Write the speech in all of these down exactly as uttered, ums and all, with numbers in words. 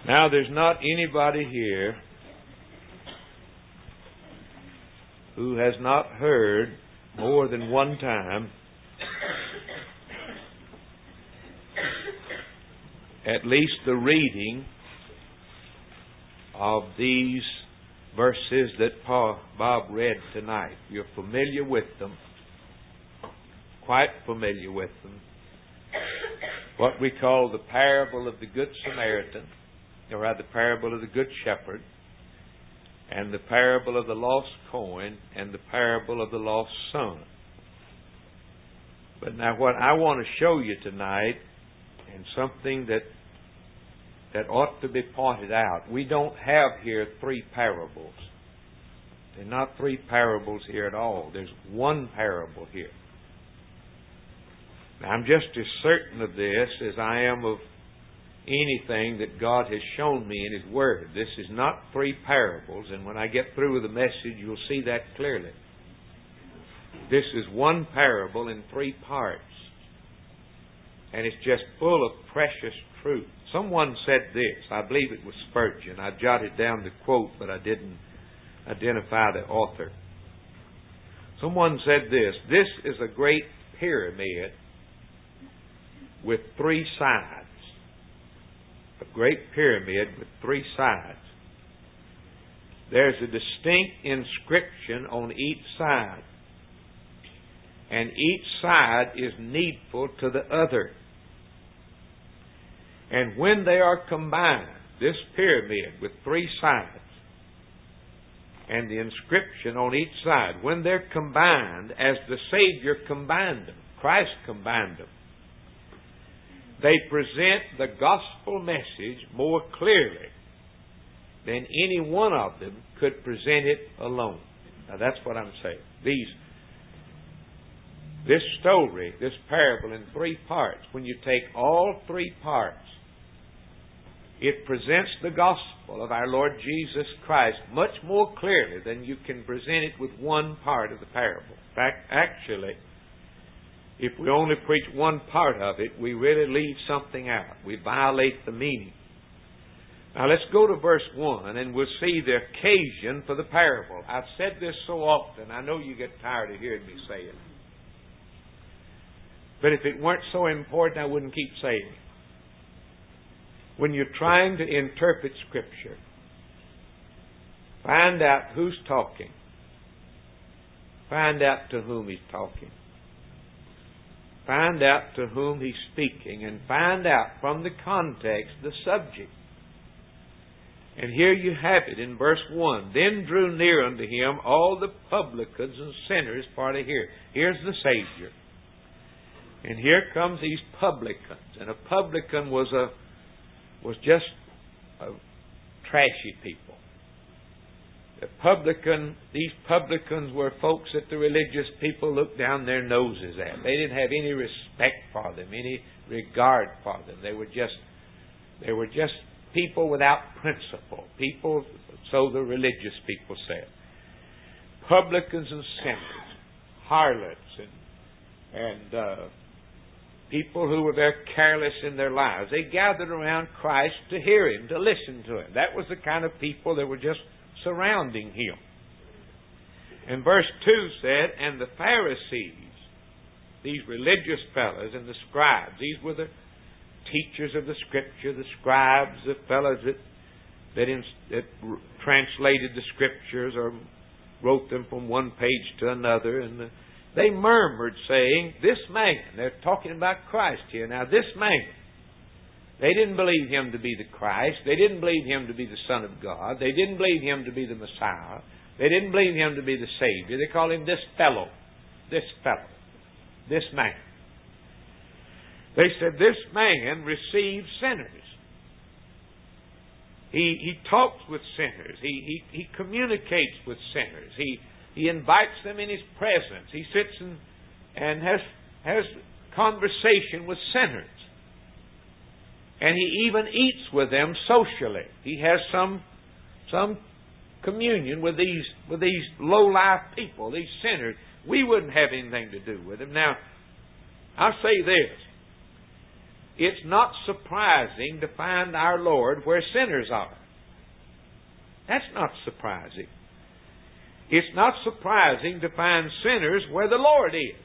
Now, there's not anybody here who has not heard more than one time at least the reading of these verses that Paul, Bob read tonight. You're familiar with them, quite familiar with them. What we call the parable of the Good Samaritan, or rather the parable of the Good Shepherd, and the parable of the lost coin, and the parable of the lost son. But now what I want to show you tonight, and something that that ought to be pointed out, we don't have here three parables. There are not three parables here at all. There's one parable here. Now, I'm just as certain of this as I am of anything that God has shown me in His Word. This is not three parables, and when I get through with the message, you'll see that clearly. This is one parable in three parts, and it's just full of precious truth. Someone said this, I believe it was Spurgeon. I jotted down the quote, but I didn't identify the author. Someone said this, this is a great pyramid with three sides. A great pyramid with three sides. There's a distinct inscription on each side, and each side is needful to the other. And when they are combined, this pyramid with three sides and the inscription on each side, when they're combined as the Savior combined them, Christ combined them, they present the gospel message more clearly than any one of them could present it alone. Now that's what I'm saying. These, this story, this parable in three parts, when you take all three parts, it presents the gospel of our Lord Jesus Christ much more clearly than you can present it with one part of the parable. In fact, actually, if we only preach one part of it, we really leave something out. We violate the meaning. Now let's go to verse one and we'll see the occasion for the parable. I've said this so often, I know you get tired of hearing me say it. But if it weren't so important, I wouldn't keep saying it. When you're trying to interpret Scripture, find out who's talking. Find out to whom He's talking. Find out to whom He's speaking, and find out from the context the subject. And here you have it in verse one. Then drew near unto Him all the publicans and sinners, part of here. Here's the Savior. And here comes these publicans. And a publican was a was just a trashy people. The publican, these publicans were folks that the religious people looked down their noses at. They didn't have any respect for them, any regard for them. They were just, they were just people without principle. People, so the religious people said. Publicans and sinners, harlots, and and uh, people who were very careless in their lives. They gathered around Christ to hear Him, to listen to Him. That was the kind of people that were just surrounding Him. And verse two said, and the Pharisees, these religious fellows, and the scribes, these were the teachers of the Scripture, the scribes, the fellows that that, in, that translated the Scriptures or wrote them from one page to another, and the they murmured, saying, this man, they're talking about Christ here. Now, this man, they didn't believe Him to be the Christ. They didn't believe Him to be the Son of God. They didn't believe Him to be the Messiah. They didn't believe Him to be the Savior. They called Him this fellow, this fellow, this man. They said, this man receives sinners. He, he talks with sinners. He, he, he communicates with sinners. He He invites them in His presence. He sits and, and has, has conversation with sinners. And He even eats with them socially. He has some, some communion with these, with these low-life people, these sinners. We wouldn't have anything to do with them. Now, I'll say this. it's not surprising to find our Lord where sinners are. That's not surprising. It's not surprising to find sinners where the Lord is.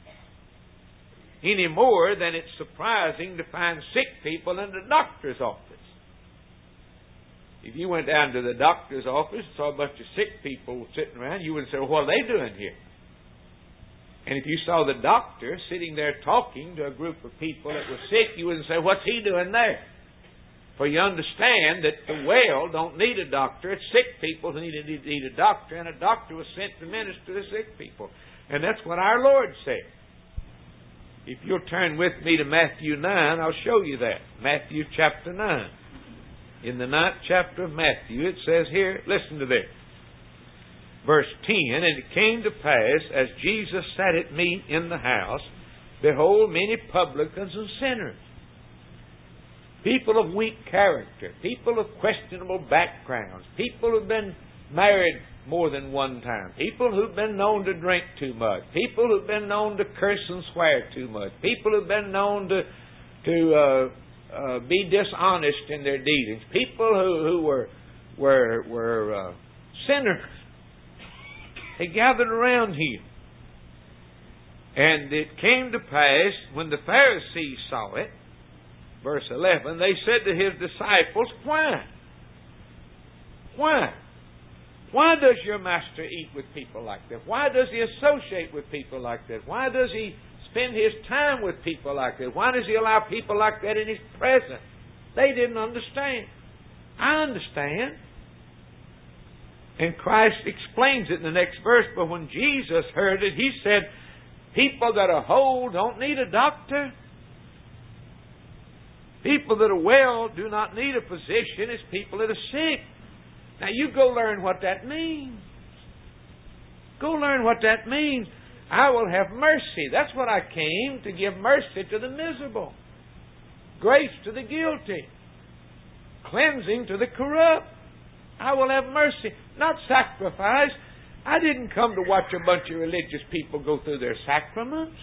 Any more than it's surprising to find sick people in the doctor's office. If you went down to the doctor's office and saw a bunch of sick people sitting around, you would say, well, what are they doing here? And if you saw the doctor sitting there talking to a group of people that were sick, you wouldn't say, what's he doing there? For you understand that the well don't need a doctor. It's sick people who need a, need a doctor, and a doctor was sent to minister to sick people. And that's what our Lord said. If you'll turn with me to Matthew nine, I'll show you that. Matthew chapter nine. In the ninth chapter of Matthew, it says here, listen to this. Verse ten, and it came to pass, as Jesus sat at meat in the house, behold, many publicans and sinners, people of weak character, people of questionable backgrounds, people who've been married more than one time, people who've been known to drink too much, people who've been known to curse and swear too much, people who've been known to to uh, uh, be dishonest in their dealings, people who, who were were were uh, sinners. They gathered around him. And it came to pass, when the Pharisees saw it, verse eleven, they said to his disciples, Why? Why? Why does your master eat with people like that? Why does he associate with people like that? Why does he spend his time with people like that? Why does he allow people like that in his presence? They didn't understand. I understand. And Christ explains it in the next verse. But when Jesus heard it, he said, people that are whole don't need a doctor. People that are well do not need a physician. It's people that are sick. Now you go learn what that means. Go learn what that means. I will have mercy. That's what I came, to give mercy to the miserable. Grace to the guilty. Cleansing to the corrupt. I will have mercy, not sacrifice. I didn't come to watch a bunch of religious people go through their sacraments.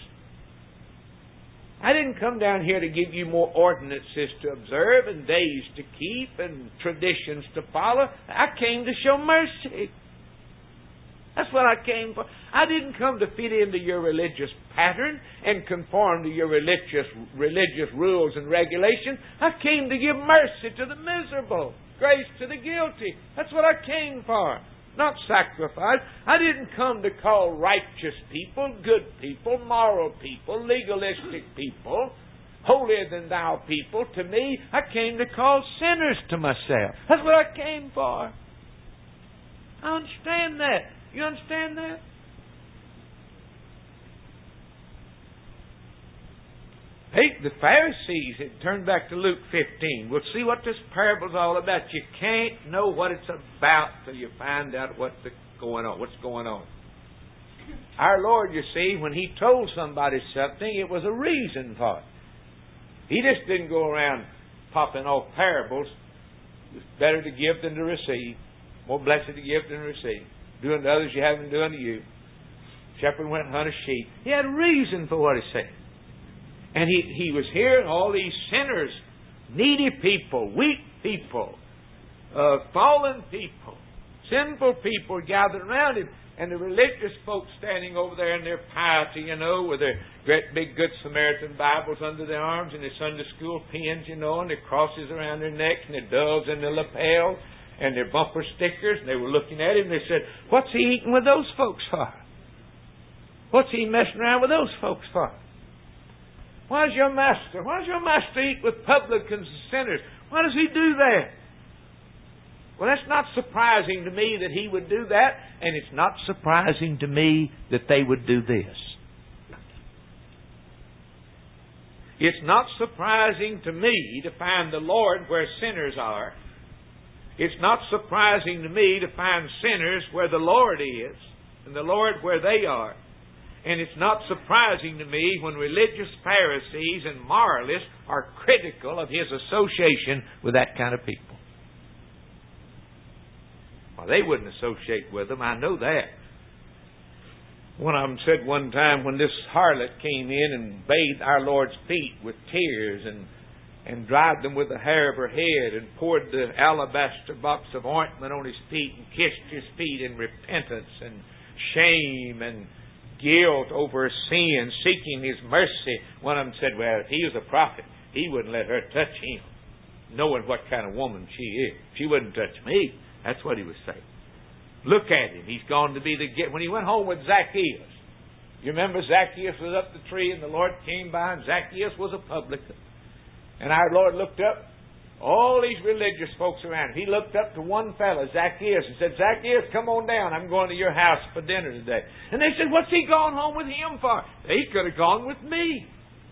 I didn't come down here to give you more ordinances to observe and days to keep and traditions to follow. I came to show mercy. That's what I came for. I didn't come to fit into your religious pattern and conform to your religious religious rules and regulations. I came to give mercy to the miserable. Grace to the guilty. That's what I came for. Not sacrifice. I didn't come to call righteous people, good people, moral people, legalistic people, holier than thou people to me. I came to call sinners to myself. That's what I came for. I understand that. You understand that? Hey, the Pharisees had turned back to Luke fifteen. We'll see what this parable's all about. You can't know what it's about till you find out what's going on. What's going on? Our Lord, you see, when He told somebody something, it was a reason for it. He just didn't go around popping off parables. It's better to give than to receive. More blessed to give than to receive. Do unto others you haven't done to you. Shepherd went and hunted sheep. He had a reason for what He said. And he, he was hearing all these sinners, needy people, weak people, uh, fallen people, sinful people gathered around Him. And the religious folks standing over there in their piety, you know, with their great big Good Samaritan Bibles under their arms and their Sunday school pens, you know, and their crosses around their necks and their doves in their lapels and their bumper stickers. And they were looking at Him and they said, what's He eating with those folks for? What's He messing around with those folks for? Why's your master? Why does your master eat with publicans and sinners? Why does He do that? Well, that's not surprising to me that He would do that, and it's not surprising to me that they would do this. It's not surprising to me to find the Lord where sinners are. It's not surprising to me to find sinners where the Lord is, and the Lord where they are. And it's not surprising to me when religious Pharisees and moralists are critical of His association with that kind of people. Well, they wouldn't associate with them, I know that. One of them said one time when this harlot came in and bathed our Lord's feet with tears and and dried them with the hair of her head, and poured the alabaster box of ointment on his feet, and kissed his feet in repentance and shame and guilt over her sin, seeking his mercy. One of them said, well, if he was a prophet, he wouldn't let her touch him, knowing what kind of woman she is. She wouldn't touch me. That's what he was saying. Look at him. He's gone to be the gift. When he went home with Zacchaeus, you remember Zacchaeus was up the tree and the Lord came by, and Zacchaeus was a publican. And our Lord looked up, all these religious folks around him. He looked up to one fellow, Zacchaeus, and said, Zacchaeus, come on down. I'm going to your house for dinner today. And they said, what's he gone home with him for? He could have gone with me.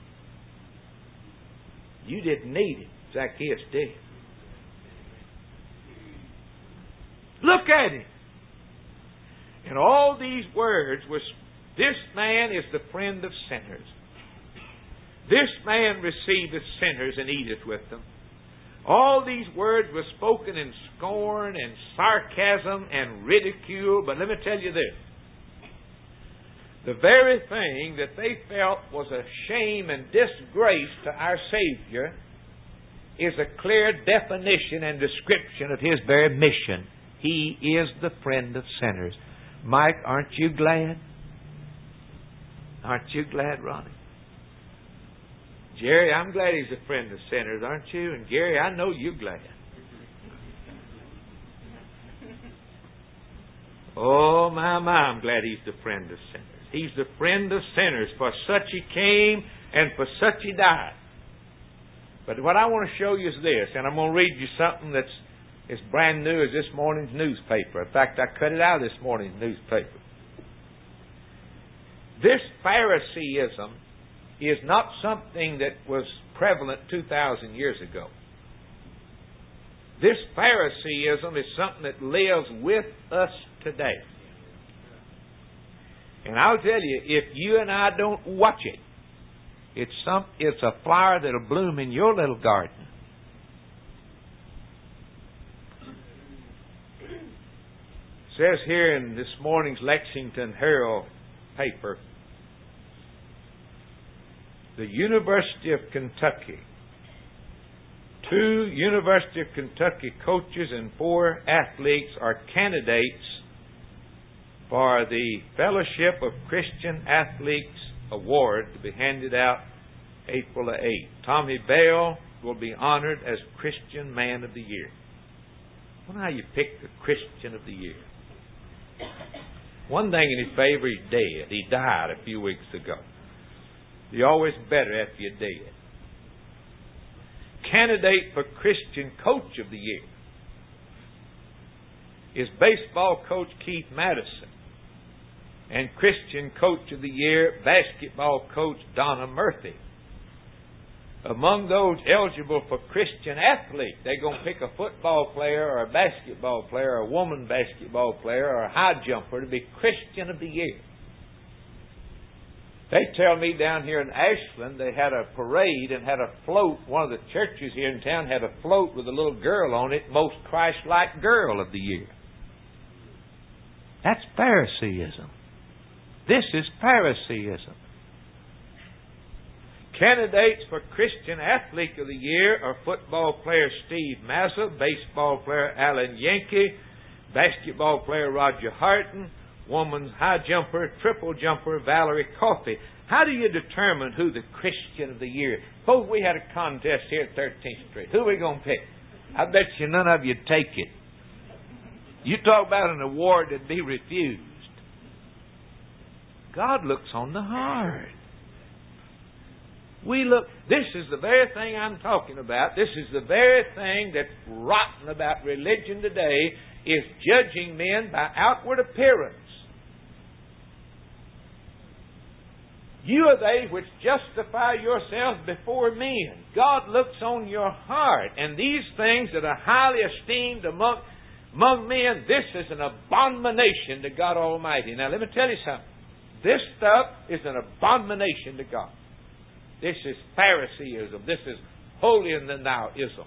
You didn't need him. Zacchaeus did. Look at him. And all these words was, this man is the friend of sinners. This man receiveth sinners and eateth with them. All these words were spoken in scorn and sarcasm and ridicule. But let me tell you this. The very thing that they felt was a shame and disgrace to our Savior is a clear definition and description of His very mission. He is the friend of sinners. Mike, aren't you glad? Aren't you glad, Ronnie? Jerry, I'm glad he's a friend of sinners, aren't you? And Gary, I know you're glad. Oh, my, my, I'm glad he's the friend of sinners. He's the friend of sinners. For such he came, and for such he died. But what I want to show you is this, and I'm going to read you something that's as brand new as this morning's newspaper. In fact, I cut it out of this morning's newspaper. This Phariseeism is not something that was prevalent two thousand years ago. This Phariseeism is something that lives with us today. And I'll tell you, if you and I don't watch it, it's some it's a flower that'll bloom in your little garden. It says here in this morning's Lexington Herald paper, the University of Kentucky. Two University of Kentucky coaches and four athletes are candidates for the Fellowship of Christian Athletes Award to be handed out April the eighth. Tommy Bell will be honored as Christian Man of the Year. I wonder how you pick the Christian of the Year. One thing in his favor, he's dead. He died a few weeks ago. You're always better after you're dead. Candidate for Christian Coach of the Year is baseball coach Keith Madison, and Christian Coach of the Year, basketball coach Donna Murphy. Among those eligible for Christian athlete, they're going to pick a football player or a basketball player or a woman basketball player or a high jumper to be Christian of the Year. They tell me down here in Ashland they had a parade and had a float. One of the churches here in town had a float with a little girl on it, most Christ-like girl of the year. That's Phariseeism. This is Phariseeism. Candidates for Christian Athlete of the Year are football player Steve Mazza, baseball player Alan Yankee, basketball player Roger Harton, woman's high jumper, triple jumper Valerie Coffey. How do you determine who the Christian of the Year is? Suppose we had a contest here at thirteenth Street. Who are we going to pick? I bet you none of you take it. You talk about an award that'd be refused. God looks on the heart. We look, this is the very thing I'm talking about. This is the very thing that's rotten about religion today, is judging men by outward appearance. You are they which justify yourselves before men. God looks on your heart. And these things that are highly esteemed among, among men, this is an abomination to God Almighty. Now let me tell you something. This stuff is an abomination to God. This is Phariseeism. This is holier-than-thou-ism.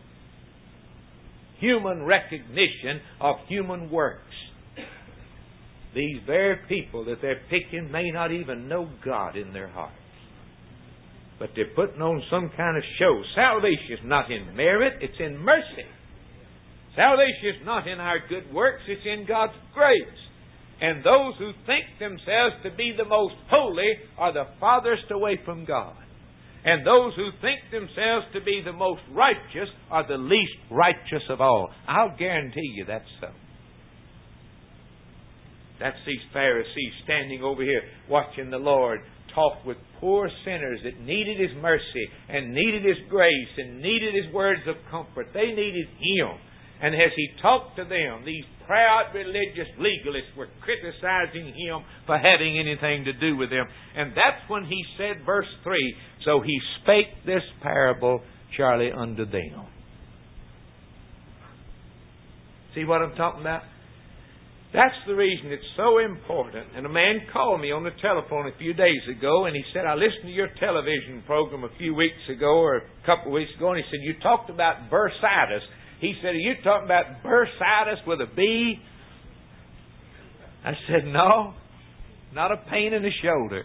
Human recognition of human works. These very people that they're picking may not even know God in their hearts. But they're putting on some kind of show. Salvation is not in merit, it's in mercy. Salvation is not in our good works, it's in God's grace. And those who think themselves to be the most holy are the farthest away from God. And those who think themselves to be the most righteous are the least righteous of all. I'll guarantee you that's so. That's these Pharisees standing over here watching the Lord talk with poor sinners that needed His mercy and needed His grace and needed His words of comfort. They needed Him. And as He talked to them, these proud religious legalists were criticizing Him for having anything to do with them. And that's when He said, verse three, so He spake this parable, Charlie, unto them. See what I'm talking about? That's the reason it's so important. And a man called me on the telephone a few days ago, and he said, I listened to your television program a few weeks ago or a couple of weeks ago, and he said, you talked about bursitis. He said, are you talking about bursitis with a B? I said, no, not a pain in the shoulder.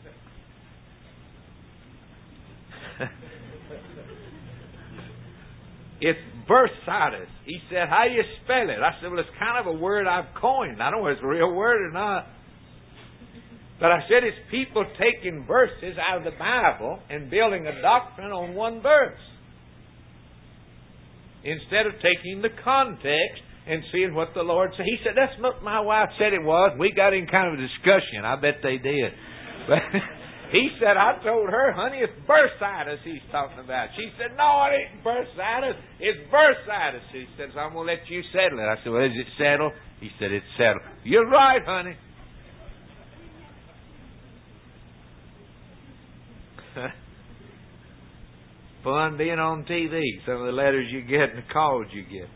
It's bursitis. He said, how do you spell it? I said, well, it's kind of a word I've coined. I don't know if it's a real word or not. But I said, it's people taking verses out of the Bible and building a doctrine on one verse, instead of taking the context and seeing what the Lord said. He said, that's what my wife said it was. We got in kind of a discussion. I bet they did. But he said, I told her, honey, it's bursitis he's talking about. She said, no, it ain't bursitis. It's bursitis. He said, so I'm going to let you settle it. I said, well, is it settled? He said, it's settled. You're right, honey. Fun being on T V. Some of the letters you get and the calls you get.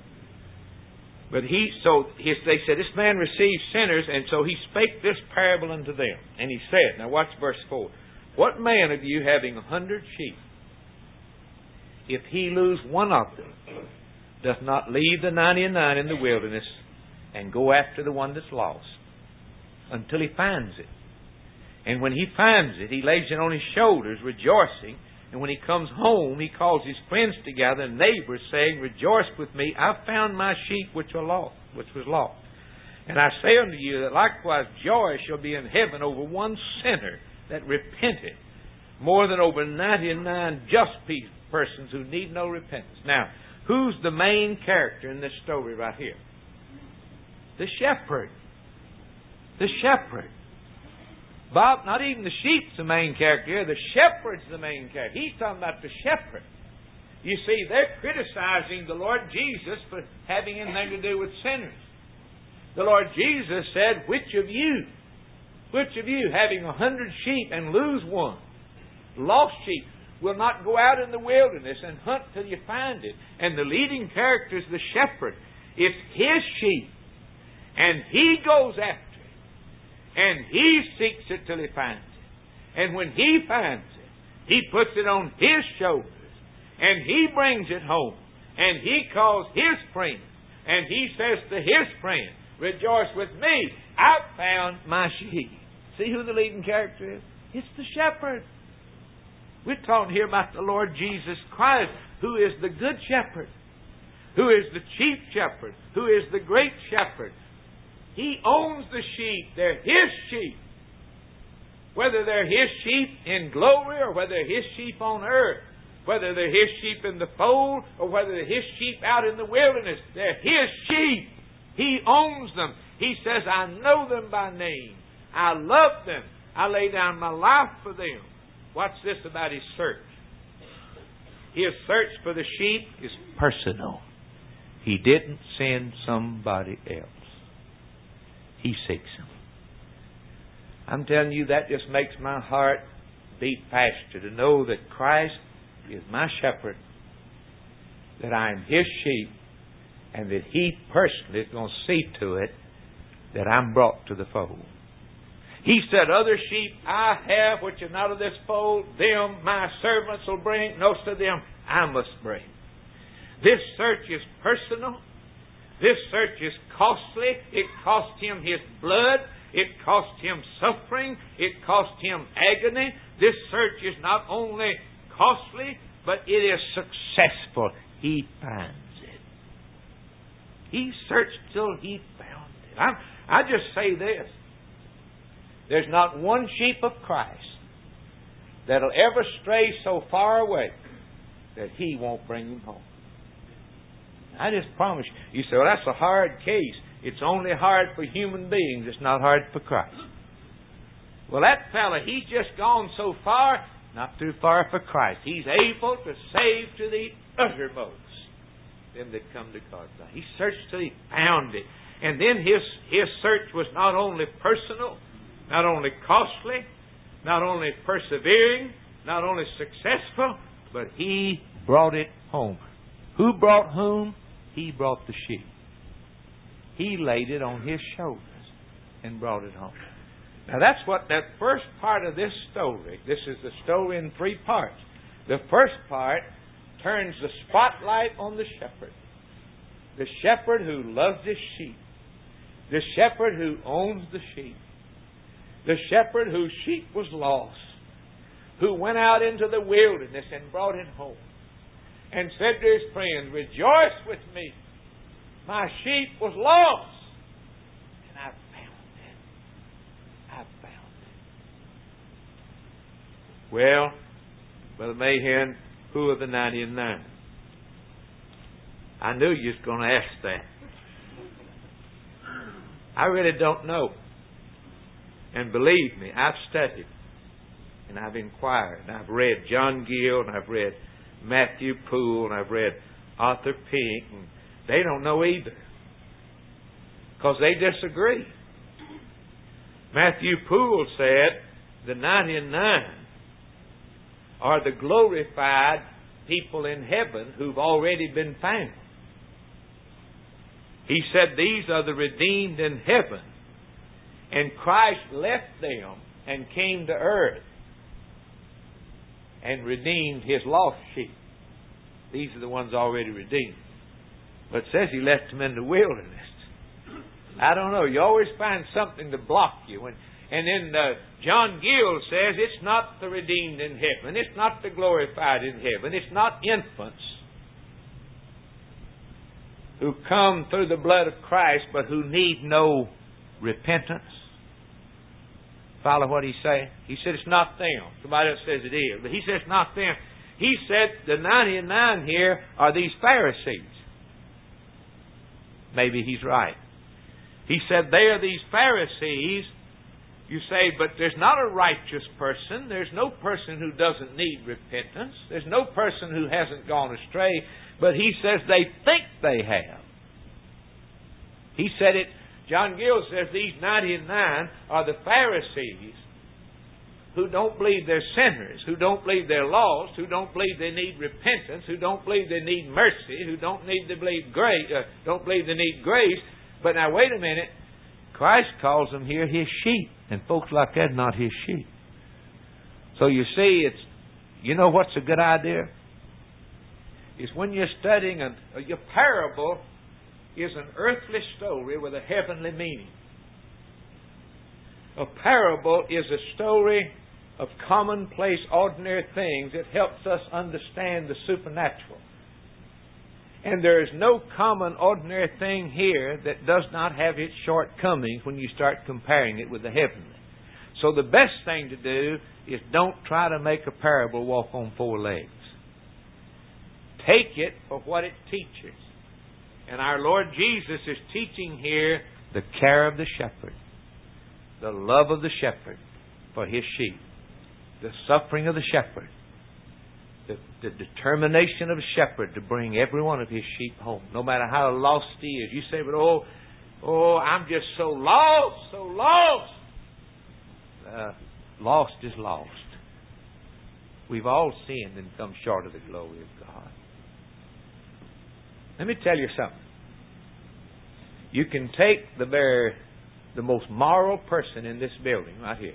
But he, so he, they said, this man received sinners, and so he spake this parable unto them. And he said, now watch verse four. What man of you having a hundred sheep, if he lose one of them, doth not leave the ninety-and-nine in the wilderness and go after the one that's lost until he finds it? And when he finds it, he lays it on his shoulders, rejoicing. And when he comes home, he calls his friends together and neighbors, saying, rejoice with me, I've found my sheep which were lost, which was lost. And I say unto you that likewise joy shall be in heaven over one sinner that repenteth, more than over ninety-nine just persons who need no repentance. Now, who's the main character in this story right here? The shepherd. The shepherd. Bob, not even the sheep's the main character here. The shepherd's the main character. He's talking about the shepherd. You see, they're criticizing the Lord Jesus for having anything to do with sinners. The Lord Jesus said, which of you, which of you, having a hundred sheep and lose one, lost sheep, will not go out in the wilderness and hunt till you find it? And the leading character is the shepherd. It's his sheep, and he goes after it. And he seeks it till he finds it. And when he finds it, he puts it on his shoulders. And he brings it home. And he calls his friends. And he says to his friend, rejoice with me, I've found my sheep. See who the leading character is? It's the shepherd. We're talking here about the Lord Jesus Christ, who is the good shepherd, who is the chief shepherd, who is the great shepherd. He owns the sheep. They're His sheep. Whether they're His sheep in glory or whether they're His sheep on earth, whether they're His sheep in the fold or whether they're His sheep out in the wilderness, they're His sheep. He owns them. He says, I know them by name. I love them. I lay down my life for them. What's this about His search? His search for the sheep is personal. He didn't send somebody else. He seeks them. I'm telling you, that just makes my heart beat faster to know that Christ is my shepherd, that I am His sheep, and that He personally is going to see to it that I'm brought to the fold. He said, other sheep I have which are not of this fold, them my servants will bring. No, to them I must bring. This search is personal. This search is costly. It cost Him His blood. It cost him suffering. It cost him agony. This search is not only costly, but it is successful. He finds it. He searched till he found it. I'm, I just say this. There's not one sheep of Christ that'll ever stray so far away that he won't bring him home. I just promise you. You say, well, that's a hard case. It's only hard for human beings. It's not hard for Christ. Well, that fella, he's just gone so far, not too far for Christ. He's able to save to the uttermost them that come to God. He searched till he found it. And then his, his search was not only personal, not only costly, not only persevering, not only successful, but he brought it home. Who brought whom? He brought the sheep. He laid it on his shoulders and brought it home. Now that's what that first part of this story, this is the story in three parts. The first part turns the spotlight on the shepherd. The shepherd who loves his sheep. The shepherd who owns the sheep. The shepherd whose sheep was lost. Who went out into the wilderness and brought it home. And said to his friends, rejoice with me. My sheep was lost. And I found it. I found it. Well, Brother Mahan, who are the ninety-nine? I knew you was going to ask that. I really don't know. And believe me, I've studied. And I've inquired. And I've read John Gill. And I've read Matthew Poole. And I've read Arthur Pink. And they don't know either. Because they disagree. Matthew Poole said the ninety-nine are the glorified people in heaven who've already been found. He said these are the redeemed in heaven. And Christ left them and came to earth and redeemed his lost sheep. These are the ones already redeemed. But it says he left them in the wilderness. I don't know. You always find something to block you. And, and then uh, John Gill says it's not the redeemed in heaven. It's not the glorified in heaven. It's not infants who come through the blood of Christ but who need no repentance. Follow what he's saying? He said it's not them. Somebody else says it is. But he says it's not them. He said the ninety-nine here are these Pharisees. Maybe he's right. He said they are these Pharisees. You say, but there's not a righteous person. There's no person who doesn't need repentance. There's no person who hasn't gone astray. But he says they think they have. He said it, John Gill says these ninety-nine are the Pharisees who don't believe they're sinners, who don't believe they're lost, who don't believe they need repentance, who don't believe they need mercy, who don't need to believe grace, uh, don't believe they need grace. But now wait a minute. Christ calls them here his sheep. And folks like that are not his sheep. So you see, it's, you know what's a good idea? Is when you're studying a, a parable is an earthly story with a heavenly meaning. A parable is a story of commonplace, ordinary things that helps us understand the supernatural. And there is no common, ordinary thing here that does not have its shortcomings when you start comparing it with the heavenly. So the best thing to do is don't try to make a parable walk on four legs. Take it for what it teaches. And our Lord Jesus is teaching here the care of the shepherd, the love of the shepherd for his sheep, the suffering of the shepherd, the, the determination of a shepherd to bring every one of his sheep home, no matter how lost he is. You say, but oh, oh, I'm just so lost, so lost. Uh, lost is lost. We've all sinned and come short of the glory of God. Let me tell you something. You can take the very, the most moral person in this building right here,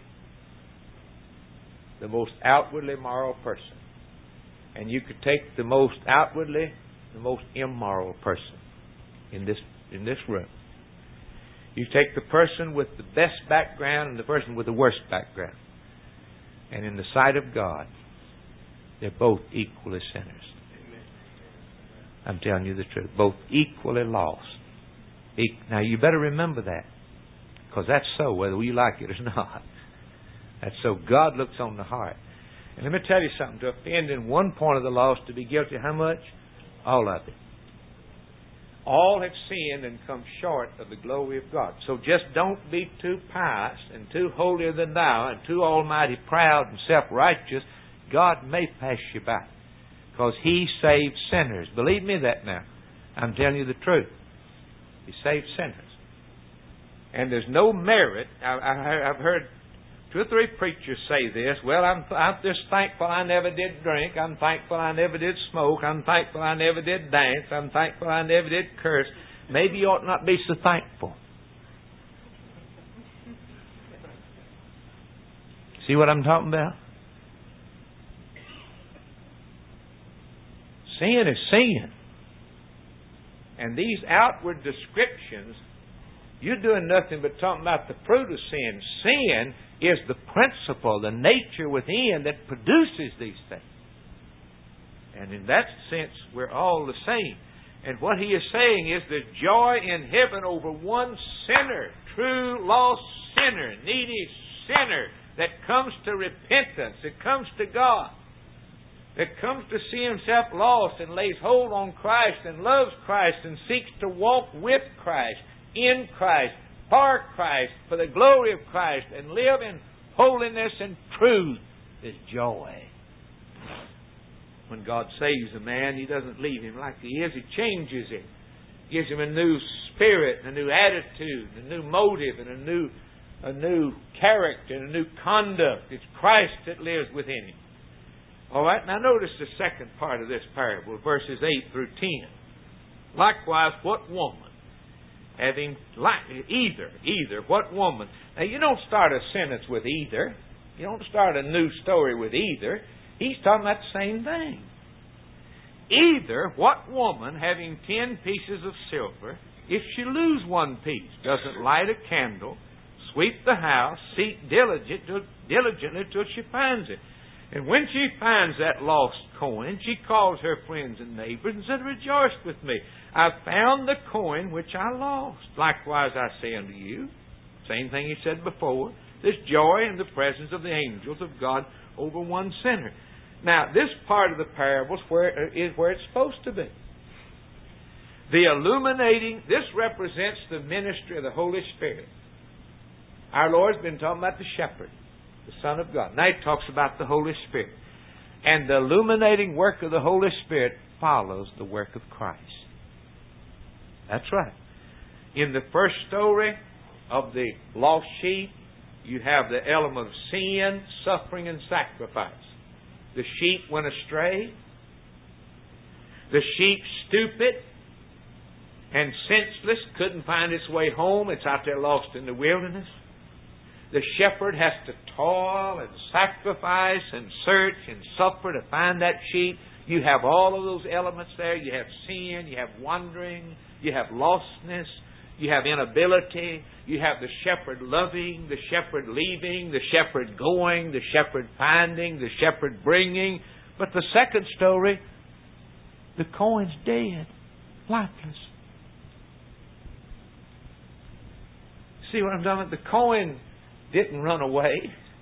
the most outwardly moral person, and you could take the most outwardly, the most immoral person in this in this room. You take the person with the best background and the person with the worst background. And in the sight of God, they're both equally sinners. I'm telling you the truth. Both equally lost. Now you better remember that. Because that's so, whether you like it or not. That's so. God looks on the heart. And let me tell you something. To offend in one point of the law is to be guilty how much? All of it. All have sinned and come short of the glory of God. So just don't be too pious and too holier than thou and too almighty proud and self-righteous. God may pass you by. Because He saves sinners. Believe me that now. I'm telling you the truth. He saves sinners. And there's no merit. I, I, I've heard two or three preachers say this. Well, I'm, I'm just thankful I never did drink. I'm thankful I never did smoke. I'm thankful I never did dance. I'm thankful I never did curse. Maybe you ought not be so thankful. See what I'm talking about? Sin is sin. And these outward descriptions, you're doing nothing but talking about the fruit of sin. Sin is the principle, the nature within that produces these things. And in that sense, we're all the same. And what he is saying is there's joy in heaven over one sinner, true lost sinner, needy sinner that comes to repentance, that comes to God, that comes to see himself lost and lays hold on Christ and loves Christ and seeks to walk with Christ, in Christ, for Christ, for the glory of Christ, and live in holiness and truth. There's joy. When God saves a man, He doesn't leave him like he is. He changes him. Gives him a new spirit, and a new attitude, and a new motive, and a new, a new character, and a new conduct. It's Christ that lives within him. All right, now notice the second part of this parable, verses eight through ten. Likewise, what woman, having either, either, what woman? Now, you don't start a sentence with either. You don't start a new story with either. He's talking about the same thing. Either, what woman, having ten pieces of silver, if she lose one piece, doesn't light a candle, sweep the house, seek diligent, diligently till she finds it. And when she finds that lost coin, she calls her friends and neighbors and said, Rejoice with me. I've found the coin which I lost. Likewise I say unto you, same thing he said before, there's joy in the presence of the angels of God over one sinner. Now, this part of the parable is where, is where it's supposed to be. The illuminating, this represents the ministry of the Holy Spirit. Our Lord's been talking about the shepherd, the Son of God. Now he talks about the Holy Spirit. And the illuminating work of the Holy Spirit follows the work of Christ. That's right. In the first story of the lost sheep, you have the element of sin, suffering, and sacrifice. The sheep went astray. The sheep, stupid and senseless, couldn't find its way home. It's out there lost in the wilderness. The shepherd has to toil and sacrifice and search and suffer to find that sheep. You have all of those elements there. You have sin, you have wandering, you have lostness, you have inability, you have the shepherd loving, the shepherd leaving, the shepherd going, the shepherd finding, the shepherd bringing. But the second story, the coin's dead, lifeless. See what I'm talking about? The coin didn't run away.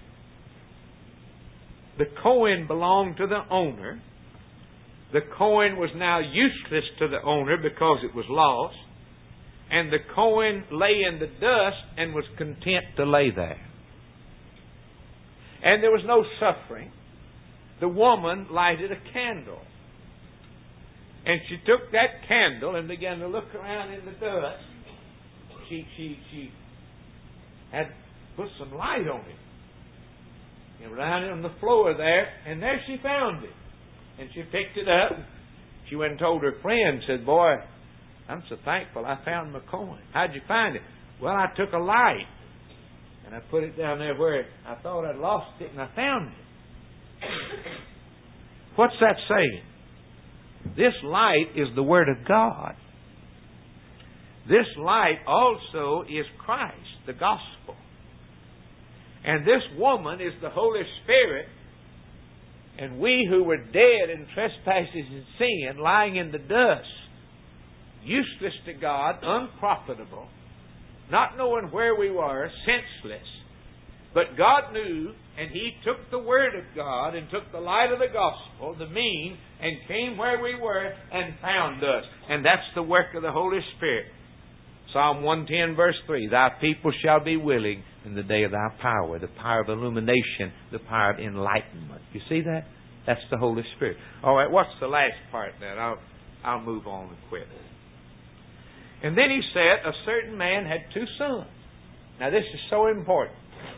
The coin belonged to the owner. The coin was now useless to the owner because it was lost. And the coin lay in the dust and was content to lay there. And there was no suffering. The woman lighted a candle. And she took that candle and began to look around in the dust. She, she, she had put some light on it. And around on the floor there, and there she found it. And she picked it up. She went and told her friend, said, Boy, I'm so thankful I found my coin. How'd you find it? Well, I took a light and I put it down there where I thought I'd lost it, and I found it. What's that saying? This light is the Word of God. This light also is Christ, the gospel. And this woman is the Holy Spirit. And we who were dead in trespasses and sin, lying in the dust, useless to God, unprofitable, not knowing where we were, senseless. But God knew, and He took the Word of God and took the light of the gospel, the mean, and came where we were and found us. And that's the work of the Holy Spirit. Psalm one ten verse three, Thy people shall be willing in the day of Thy power, the power of illumination, the power of enlightenment. You see that? That's the Holy Spirit. All right, what's the last part then? I'll, I'll move on and quit. And then he said, a certain man had two sons. Now this is so important.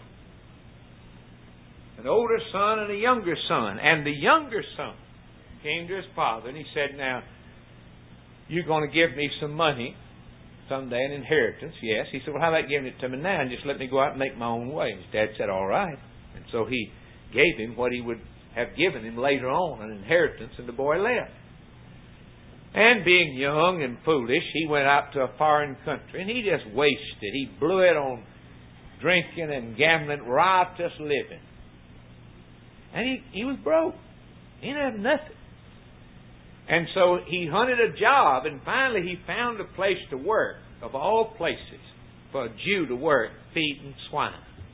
An older son and a younger son. And the younger son came to his father and he said, now, you're going to give me some money someday, an inheritance. Yes. He said, well, how about giving it to me now and just let me go out and make my own way? His dad said, all right. And so he gave him what he would have given him later on, an inheritance, and the boy left. And being young and foolish, he went out to a foreign country and he just wasted. He blew it on drinking and gambling, riotous living. And he, he was broke. He didn't have nothing. And so he hunted a job, and finally he found a place to work, of all places, for a Jew to work, feeding swine.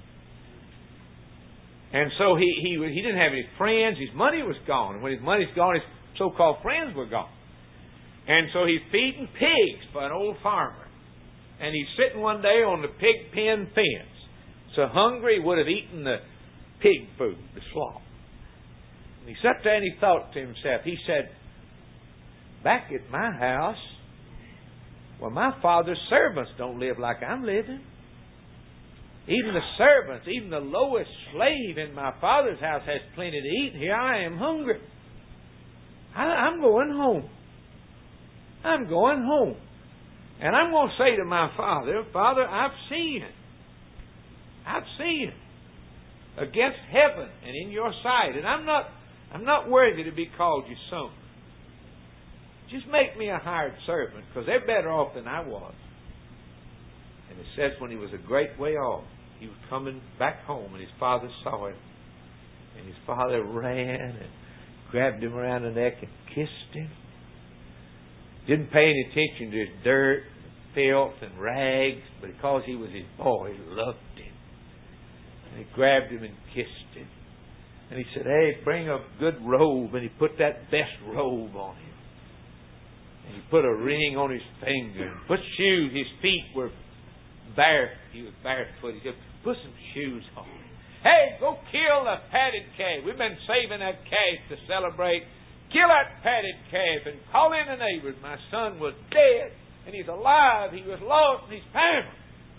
And so he, he, he didn't have any friends. His money was gone. And when his money's gone, his so-called friends were gone. And so he's feeding pigs for an old farmer. And he's sitting one day on the pig pen fence. So hungry, he would have eaten the pig food, the slop. And he sat there and he thought to himself, he said, back at my house, well, my father's servants don't live like I'm living. Even the servants, even the lowest slave in my father's house has plenty to eat. Here I am hungry. I, I'm going home. I'm going home. And I'm going to say to my father, Father, I've sinned. I've sinned against heaven and in your sight. And I'm not, I'm not worthy to be called your son. Just make me a hired servant, because they're better off than I was. And it says when he was a great way off, he was coming back home, and his father saw him. And his father ran and grabbed him around the neck and kissed him. Didn't pay any attention to his dirt, filth, and rags, but because he was his boy, he loved him. And he grabbed him and kissed him. And he said, hey, bring a good robe. And he put that best robe on him. And he put a ring on his finger. And put shoes. His feet were bare. He was barefoot. He said, put some shoes on him. Hey, go kill the fatted calf. We've been saving that calf to celebrate. Kill that fatted calf and call in the neighbors. My son was dead and he's alive. He was lost and he's found.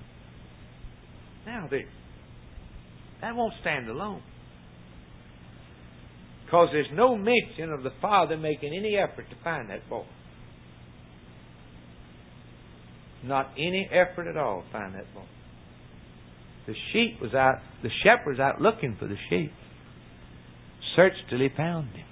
Now there. That won't stand alone. Because there's no mention of the father making any effort to find that boy. Not any effort at all to find that boy. The sheep was out, the shepherd's out looking for the sheep. Searched till he found him.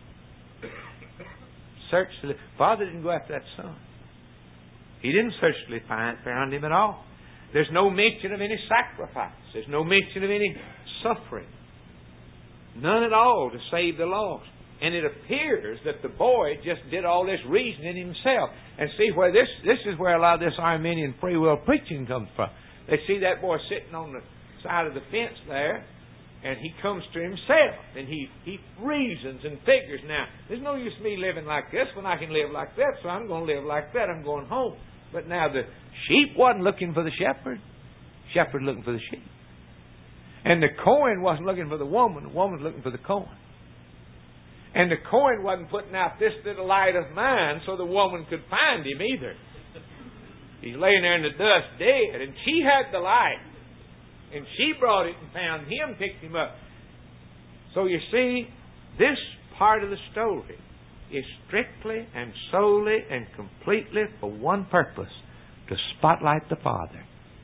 Searched till he, father didn't go after that son. He didn't search till he find, found him at all. There's no mention of any sacrifice. There's no mention of any suffering. None at all to save the lost. And it appears that the boy just did all this reasoning himself. And see where this this is where a lot of this Arminian free will preaching comes from. They see that boy sitting on the side of the fence there, and he comes to himself, and he, he reasons and figures, now, there's no use me living like this when I can live like that, so I'm going to live like that. I'm going home. But now the sheep wasn't looking for the shepherd. Shepherd looking for the sheep. And the coin wasn't looking for the woman. The woman was looking for the coin. And the coin wasn't putting out this little light of mine so the woman could find him either. He's laying there in the dust dead. And she had the light. And she brought it and found him, picked him up. So you see, this part of the story is strictly and solely and completely for one purpose. To spotlight the Father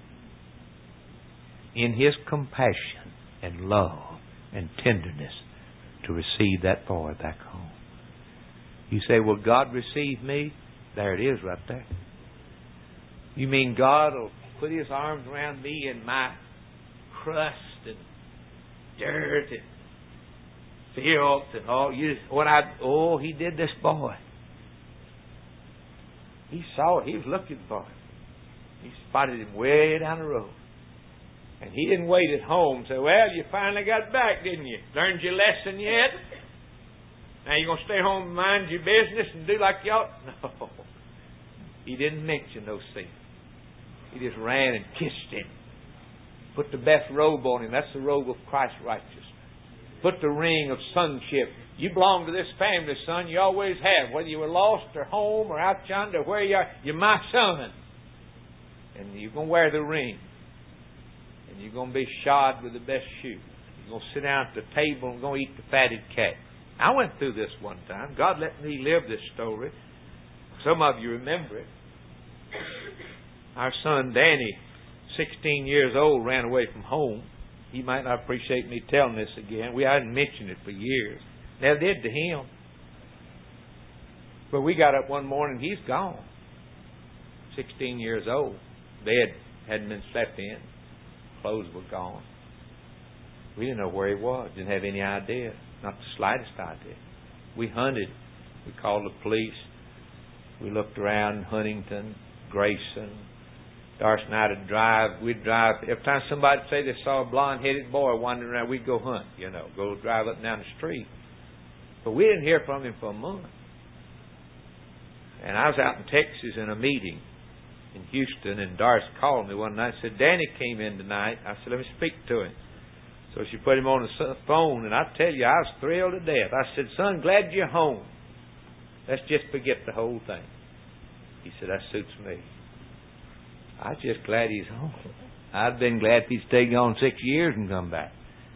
in His compassion and love and tenderness to receive that boy back home. You say, will God receive me? There it is right there. You mean God will put His arms around me and my crust and dirt and filth and all? You, what I oh, He did this boy. He saw it. He was looking for him. He spotted him way down the road. And He didn't wait at home and say, well, you finally got back, didn't you? Learned your lesson yet? Now you're going to stay home and mind your business and do like you ought? No. He didn't mention those things. He just ran and kissed him. Put the best robe on him. That's the robe of Christ's righteousness. Put the ring of sonship. You belong to this family, son. You always have. Whether you were lost or home or out yonder, where you are, you're my son. And you're going to wear the ring. And you're going to be shod with the best shoes. You're going to sit down at the table and going to eat the fatted cat. I went through this one time. God let me live this story. Some of you remember it. Our son Danny, sixteen years old, ran away from home. He might not appreciate me telling this again. We hadn't mentioned it for years. Never did to him. But we got up one morning, he's gone. sixteen years old. Bed hadn't been slept in. Clothes were gone. We didn't know where he was. Didn't have any idea. Not the slightest idea. We hunted. We called the police. We looked around Huntington, Grayson. Darcy and I would drive. We'd drive. Every time somebody would say they saw a blonde-headed boy wandering around, we'd go hunt, you know, go drive up and down the street. But we didn't hear from him for a month. And I was out in Texas in a meeting in Houston, and Darcy called me one night and said, Danny came in tonight. I said, let me speak to him. So she put him on the phone, and I tell you, I was thrilled to death. I said, son, glad you're home. Let's just forget the whole thing. He said, that suits me. I was just glad he's home. I'd been glad if he'd stayed gone six years and come back.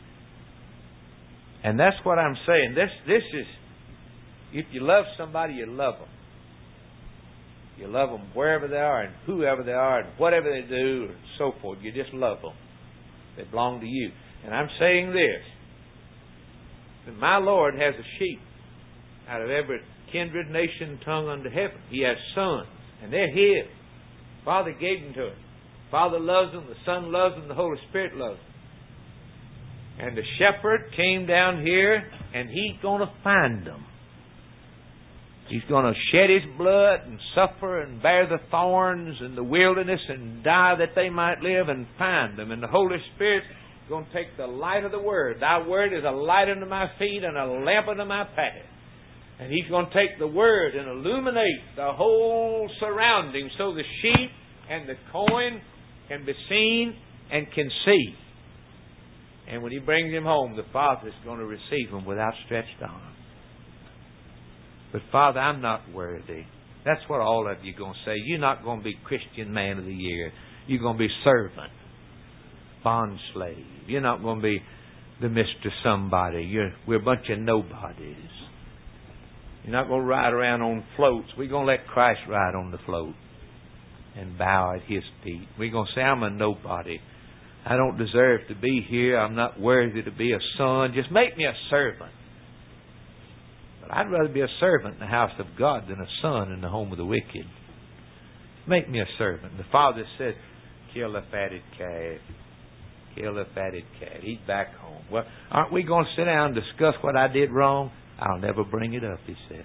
And that's what I'm saying. This, this is, if you love somebody, you love them. You love them wherever they are and whoever they are and whatever they do and so forth. You just love them. They belong to you. And I'm saying this, that my Lord has a sheep out of every kindred, nation, tongue under heaven. He has sons, and they're His. Father gave them to Him. Father loves them, the Son loves them, the Holy Spirit loves them. And the shepherd came down here, and He's going to find them. He's going to shed His blood and suffer and bear the thorns in the wilderness and die that they might live and find them. And the Holy Spirit's going to take the light of the Word. Thy Word is a light unto my feet and a lamp unto my path. And He's going to take the Word and illuminate the whole surrounding so the sheep and the coin can be seen and can see. And when He brings him home, the Father is going to receive him with outstretched arms. But Father, I'm not worthy. That's what all of you are going to say. You're not going to be Christian Man of the Year. You're going to be servant, bond slave. You're not going to be the Mister Somebody. You're, we're a bunch of nobodies. You're not going to ride around on floats. We're going to let Christ ride on the float and bow at His feet. We're going to say, I'm a nobody. I don't deserve to be here. I'm not worthy to be a son. Just make me a servant. But I'd rather be a servant in the house of God than a son in the home of the wicked. Make me a servant. The Father said, kill the fatted calf. Kill the fatted calf. He's back home. Well, aren't we going to sit down and discuss what I did wrong? I'll never bring it up, He said.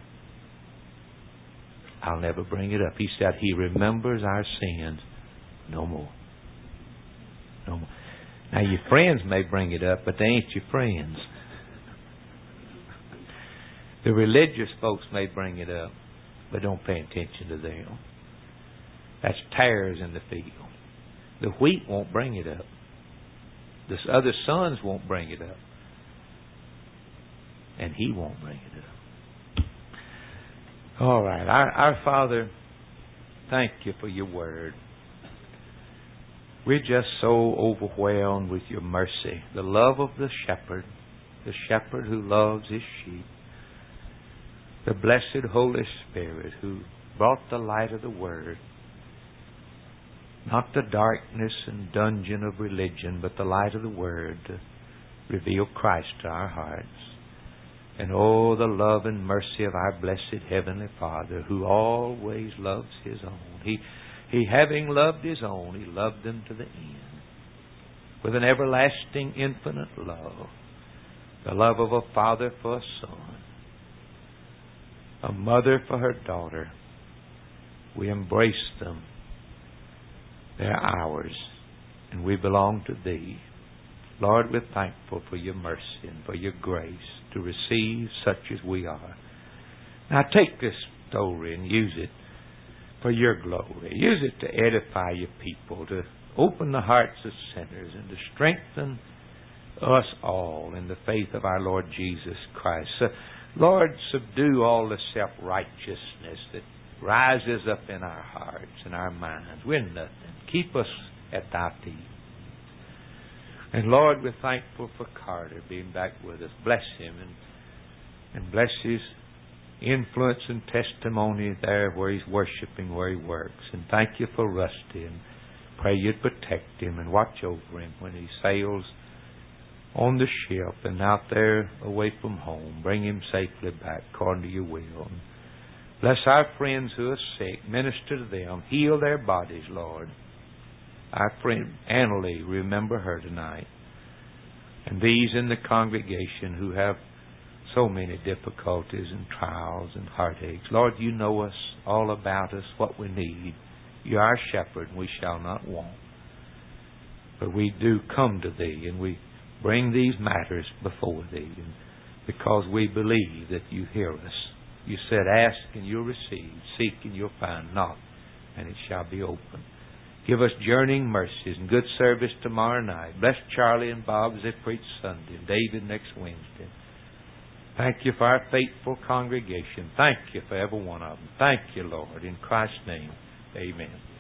I'll never bring it up. He said He remembers our sins no more. No more. Now, your friends may bring it up, but they ain't your friends. The religious folks may bring it up, but don't pay attention to them. That's tares in the field. The wheat won't bring it up. The other sons won't bring it up. And He won't bring it up. All right. Our, our Father, thank You for Your Word. We're just so overwhelmed with Your mercy. The love of the shepherd, the shepherd who loves his sheep. The blessed Holy Spirit who brought the light of the Word. Not the darkness and dungeon of religion, but the light of the Word to reveal Christ to our hearts. And oh, the love and mercy of our blessed Heavenly Father, who always loves His own. He He, having loved His own, He loved them to the end. With an everlasting, infinite love. The love of a father for a son. A mother for her daughter. We embrace them. They're ours. And we belong to Thee. Lord, we're thankful for Your mercy and for Your grace to receive such as we are. Now take this story and use it for Your glory. Use it to edify Your people, to open the hearts of sinners, and to strengthen us all in the faith of our Lord Jesus Christ. So, Lord, subdue all the self-righteousness that rises up in our hearts and our minds. We're nothing. Keep us at Thy feet. And Lord, we're thankful for Carter being back with us. Bless him and, and bless his influence and testimony there where he's worshiping, where he works. And thank You for Rusty, and pray You'd protect him and watch over him when he sails on the ship and out there away from home. Bring him safely back according to Your will. And bless our friends who are sick. Minister to them. Heal their bodies, Lord. Our friend Annalie, remember her tonight. And these in the congregation who have so many difficulties and trials and heartaches. Lord, You know us, all about us, what we need. You're our shepherd, and we shall not want. But we do come to Thee, and we bring these matters before Thee, and because we believe that You hear us. You said, ask and You'll receive, seek and You'll find, knock and it shall be open. Give us journeying mercies and good service tomorrow night. Bless Charlie and Bob as they preach Sunday, and David next Wednesday. Thank You for our faithful congregation. Thank You for every one of them. Thank You, Lord. In Christ's name, amen.